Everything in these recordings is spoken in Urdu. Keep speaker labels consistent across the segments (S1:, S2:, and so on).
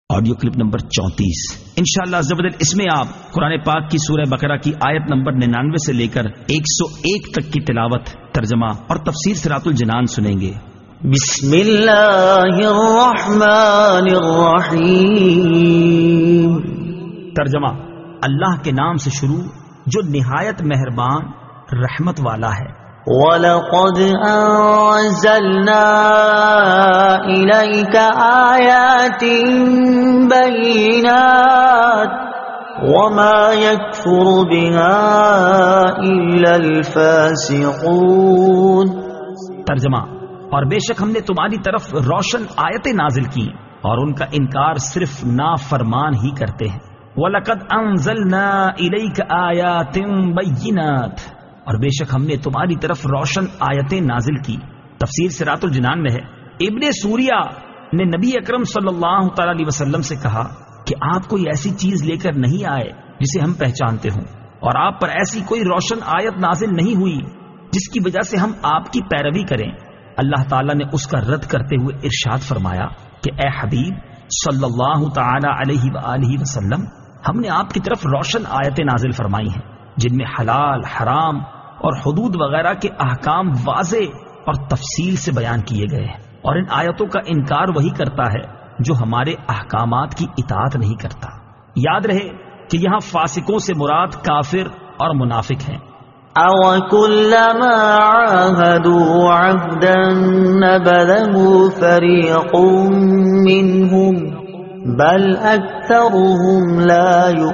S1: آڈیو کلپ نمبر 34 انشاءاللہ عز و جل اس میں آپ قرآن پاک کی سورہ بقرہ کی آیت نمبر 99 سے لے کر 101 تک کی تلاوت، ترجمہ اور تفسیر صراط الجنان سنیں گے۔
S2: بسم اللہ الرحمن الرحیم۔
S1: ترجمہ: اللہ کے نام سے شروع جو نہایت مہربان رحمت والا ہے۔
S2: وَلَقَدْ أَنزَلْنَا إِلَيْكَ آيَاتٍ بَيِّنَاتٍ وَمَا يَكْفُرُ بِهَا إِلَّا الْفَاسِقُونَ۔
S1: ترجمہ: اور بے شک ہم نے تمہاری طرف روشن آیتیں نازل کی اور ان کا انکار صرف نافرمان ہی کرتے ہیں۔ وَلَقَدْ أَنزَلْنَا إِلَيْكَ آيَاتٍ بَيِّنَاتٍ، اور بے شک ہم نے تمہاری طرف روشن آیتیں نازل کی۔ تفسیر صراط الجنان میں ہے، ابن سوریہ نے نبی اکرم صلی اللہ تعالی علیہ وسلم سے کہا کہ آپ کوئی ایسی چیز لے کر نہیں آئے جسے ہم پہچانتے ہوں، اور آپ پر ایسی کوئی روشن آیت نازل نہیں ہوئی جس کی وجہ سے ہم آپ کی پیروی کریں۔ اللہ تعالیٰ نے اس کا رد کرتے ہوئے ارشاد فرمایا کہ اے حبیب صلی اللہ تعالی علیہ وآلہ وسلم، ہم نے آپ کی طرف روشن آیتیں نازل فرمائی ہیں جن میں حلال، حرام اور حدود وغیرہ کے احکام واضح اور تفصیل سے بیان کیے گئے ہیں، اور ان آیتوں کا انکار وہی کرتا ہے جو ہمارے احکامات کی اطاعت نہیں کرتا۔ یاد رہے کہ یہاں فاسقوں سے مراد کافر اور منافق ہیں۔
S2: أَوَكُلَّمَا عَاهَدُوا عَهْدًا نَبَذَهُ فَرِيقٌ مِّنْهُمْ بَلْ أَكْثَرُهُمْ لَا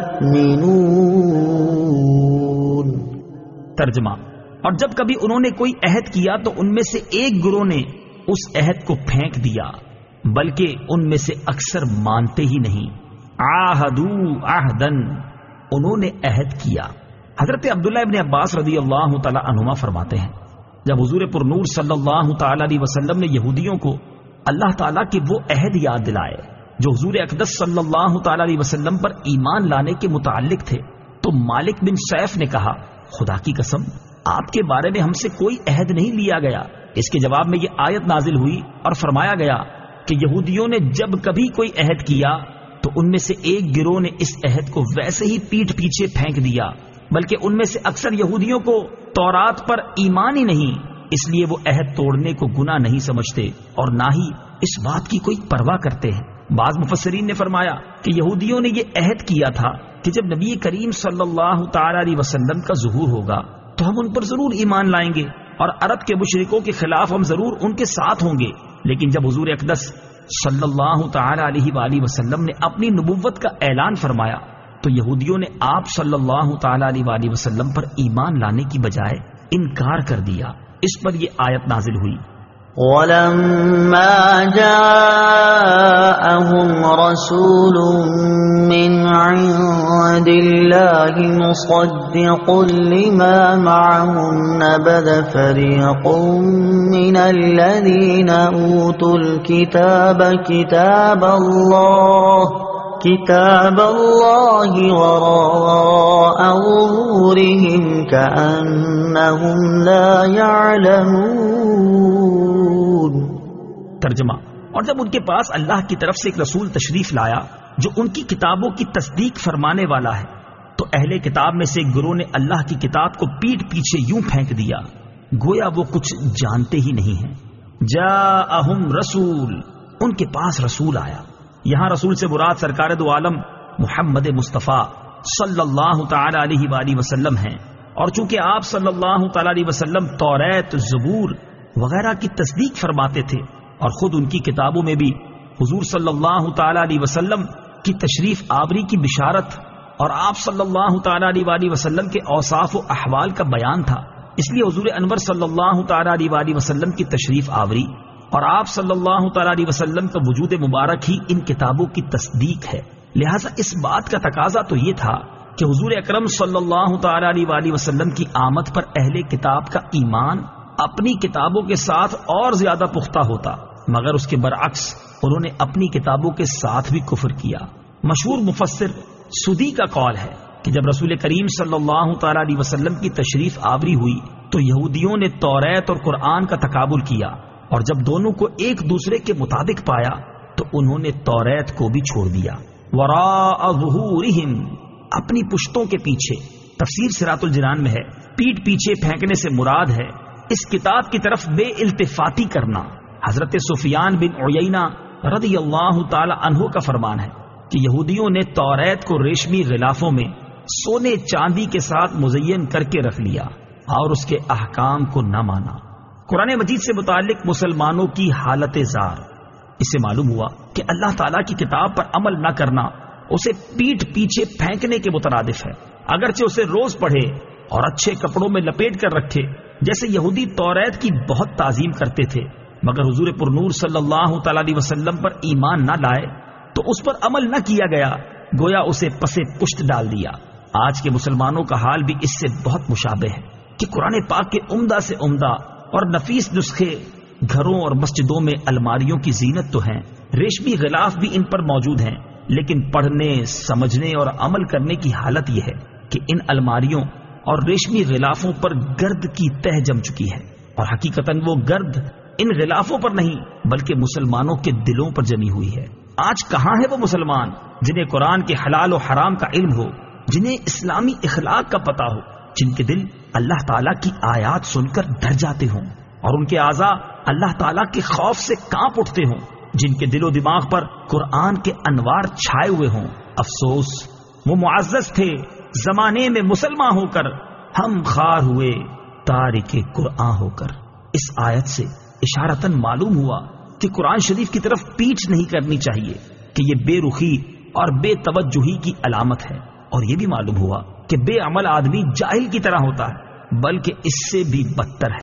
S2: يُؤْمِنُونَ۔
S1: ترجمہ: اور جب کبھی انہوں نے کوئی عہد کیا تو ان میں سے ایک گروہ نے اس عہد کو پھینک دیا، بلکہ ان میں سے اکثر مانتے ہی نہیں۔ عاہدوا عہدن، انہوں نے عہد کیا۔ حضرت عبداللہ ابن عباس رضی اللہ تعالی عنہما فرماتے ہیں، جب حضور پر نور صلی اللہ تعالی علیہ وسلم نے یہودیوں کو اللہ تعالیٰ کے وہ عہد یاد دلائے جو حضور اقدس صلی اللہ تعالی علیہ وسلم پر ایمان لانے کے متعلق تھے، تو مالک بن سیف نے کہا، خدا کی قسم آپ کے بارے میں ہم سے کوئی عہد نہیں لیا گیا۔ اس کے جواب میں یہ آیت نازل ہوئی اور فرمایا گیا کہ یہودیوں نے جب کبھی کوئی عہد کیا تو ان میں سے ایک گروہ نے اس عہد کو ویسے ہی پیٹھ پیچھے پھینک دیا، بلکہ ان میں سے اکثر یہودیوں کو تورات پر ایمان ہی نہیں، اس لیے وہ عہد توڑنے کو گناہ نہیں سمجھتے اور نہ ہی اس بات کی کوئی پرواہ کرتے ہیں۔ بعض مفسرین نے فرمایا کہ یہودیوں نے یہ عہد کیا تھا کہ جب نبی کریم صلی اللہ تعالی علیہ وسلم کا ظہور ہوگا تو ہم ان پر ضرور ایمان لائیں گے اور عرب کے مشرکوں کے خلاف ہم ضرور ان کے ساتھ ہوں گے۔ لیکن جب حضور اقدس صلی اللہ تعالی علیہ وآلہ وسلم نے اپنی نبوت کا اعلان فرمایا تو یہودیوں نے آپ صلی اللہ تعالی علیہ وآلہ وسلم پر ایمان لانے کی بجائے انکار کر دیا۔ اس پر یہ آیت نازل ہوئی،
S2: وَلَمَّا جَاءَهُمْ رَسُولٌ مِّنْ عِندِ اللَّهِ مُصَدِّقٌ لِّمَا مَعَهُمْ نَبَذَ فَرِيقٌ مِّنَ الَّذِينَ أُوتُوا الْكِتَابَ كِتَابَ اللَّهِ وَرَاءَ ظُهُورِهِمْ كَأَنَّهُمْ لَا يَعْلَمُونَ۔
S1: ترجمہ: اور جب ان کے پاس اللہ کی طرف سے ایک رسول تشریف لایا جو ان کی کتابوں کی تصدیق فرمانے والا ہے تو اہل کتاب میں سے ایک گروہ نے اللہ کی کتاب کو پیٹھ پیچھے یوں پھینک دیا گویا وہ کچھ جانتے ہی نہیں ہیں۔ جاءہم رسول، ان کے پاس رسول آیا۔ یہاں رسول سے مراد سرکار دو عالم محمد مصطفیٰ صلی اللہ تعالی علیہ وآلہ وسلم ہیں، اور چونکہ آپ صلی اللہ تعالی علیہ وسلم توریت، زبور وغیرہ کی تصدیق فرماتے تھے اور خود ان کی کتابوں میں بھی حضور صلی اللہ تعالی علیہ وسلم کی تشریف آوری کی بشارت اور آپ صلی اللہ تعالی علیہ وآلہ وسلم کے اوصاف و احوال کا بیان تھا، اس لیے حضور انور صلی اللہ تعالی علیہ وآلہ وسلم کی تشریف آوری اور آپ صلی اللہ تعالی علیہ وسلم کا وجود مبارک ہی ان کتابوں کی تصدیق ہے۔ لہٰذا اس بات کا تقاضا تو یہ تھا کہ حضور اکرم صلی اللہ تعالی علیہ وآلہ وسلم کی آمد پر اہل کتاب کا ایمان اپنی کتابوں کے ساتھ اور زیادہ پختہ ہوتا، مگر اس کے برعکس انہوں نے اپنی کتابوں کے ساتھ بھی کفر کیا۔ مشہور مفسر سدی کا قول ہے کہ جب رسول کریم صلی اللہ تعالی علیہ وسلم کی تشریف آوری ہوئی تو یہودیوں نے توریت اور قرآن کا تقابل کیا، اور جب دونوں کو ایک دوسرے کے مطابق پایا تو انہوں نے توریت کو بھی چھوڑ دیا. وراء ظہورہم، اپنی پشتوں کے پیچھے. تفسیر صراط الجنان میں ہے پیٹ پیچھے پھینکنے سے مراد ہے اس کتاب کی طرف بے التفاتی کرنا. حضرت سفیان بن عیینہ رضی اللہ تعالی عنہ کا فرمان ہے کہ یہودیوں نے توریت کو ریشمی غلافوں میں سونے چاندی کے ساتھ مزین کر کے رکھ لیا اور اس کے احکام کو نہ مانا. قرآن مجید سے متعلق مسلمانوں کی حالت زار. اس سے معلوم ہوا کہ اللہ تعالیٰ کی کتاب پر عمل نہ کرنا اسے پیٹ پیچھے پھینکنے کے مترادف ہے. اگرچہ اسے روز پڑھے اور اچھے کپڑوں میں لپیٹ کر رکھے جیسے یہودی توریت کی بہت تعظیم کرتے تھے، مگر حضور پرنور صلی اللہ تعالی علیہ وسلم پر ایمان نہ لائے تو اس پر عمل نہ کیا گیا، گویا اسے پسے پشت ڈال دیا. آج کے مسلمانوں کا حال بھی اس سے بہت مشابہ ہے کہ قرآن پاک کے عمدہ سے عمدہ اور نفیس نسخے گھروں اور مسجدوں میں الماریوں کی زینت تو ہیں، ریشمی غلاف بھی ان پر موجود ہیں، لیکن پڑھنے، سمجھنے اور عمل کرنے کی حالت یہ ہے کہ ان الماریوں اور ریشمی غلافوں پر گرد کی تہ جم چکی ہے، اور حقیقتاً وہ گرد ان غلافوں پر نہیں بلکہ مسلمانوں کے دلوں پر جمی ہوئی ہے. آج کہاں ہے وہ مسلمان جنہیں قرآن کے حلال و حرام کا علم ہو، جنہیں اسلامی اخلاق کا پتہ ہو، جن کے دل اللہ تعالیٰ کی آیات سن کر ڈر جاتے ہوں اور ان کے اعضاء اللہ تعالیٰ کے خوف سے کانپ اٹھتے ہوں، جن کے دل و دماغ پر قرآن کے انوار چھائے ہوئے ہوں. افسوس، وہ معزز تھے زمانے میں مسلمان ہو کر، ہم خار ہوئے تارک قرآن ہو کر. اس آیت سے اشارتاً معلوم ہوا کہ قرآن شریف کی طرف پیچھ نہیں کرنی چاہیے کہ یہ بے رخی اور بے توجہی کی علامت ہے، اور یہ بھی معلوم ہوا کہ بے عمل آدمی جاہل کی طرح ہوتا ہے، بلکہ اس سے بھی بدتر ہے.